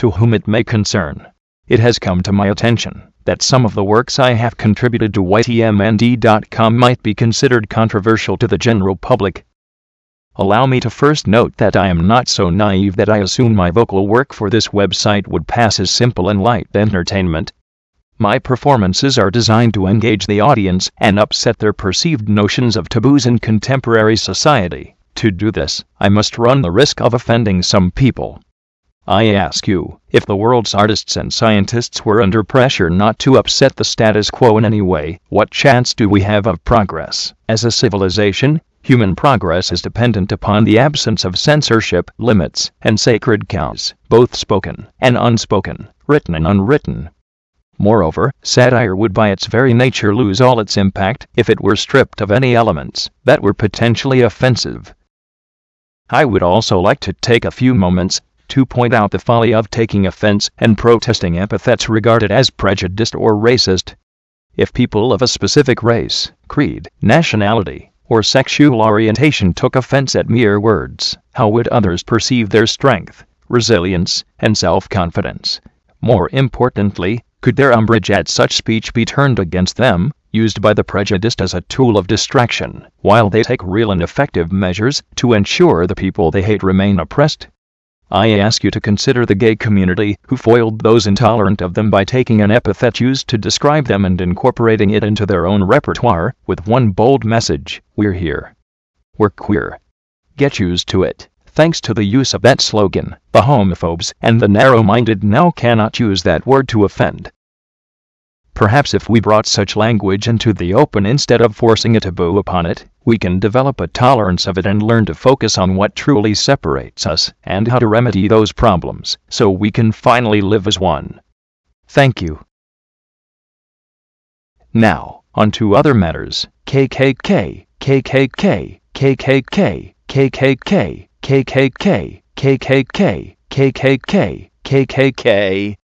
to whom it may concern. It has come to my attention that some of the works I have contributed to YTMND.com might be considered controversial to the general public. Allow me to first note that I am not so naive that I assume my vocal work for this website would pass as simple and light entertainment. My performances are designed to engage the audience and upset their perceived notions of taboos in contemporary society. To do this, I must run the risk of offending some people. I ask you, if the world's artists and scientists were under pressure not to upset the status quo in any way, what chance do we have of progress? As a civilization, human progress is dependent upon the absence of censorship, limits, and sacred cows, both spoken and unspoken, written and unwritten. Moreover, satire would by its very nature lose all its impact if it were stripped of any elements that were potentially offensive. I would also like to take a few moments to point out the folly of taking offense and protesting epithets regarded as prejudiced or racist. If people of a specific race, creed, nationality, or sexual orientation took offense at mere words, how would others perceive their strength, resilience, and self-confidence? More importantly, could their umbrage at such speech be turned against them, used by the prejudiced as a tool of distraction, while they take real and effective measures to ensure the people they hate remain oppressed? I ask you to consider the gay community who foiled those intolerant of them by taking an epithet used to describe them and incorporating it into their own repertoire with one bold message: we're here. We're queer. Get used to it. Thanks to the use of that slogan, the homophobes and the narrow-minded now cannot use that word to offend. Perhaps if we brought such language into the open instead of forcing a taboo upon it, we can develop a tolerance of it and learn to focus on what truly separates us and how to remedy those problems so we can finally live as one. Thank you. Now, on to other matters. KKK, KKK, KKK, KKK, KKK, KKK, KKK, KKK.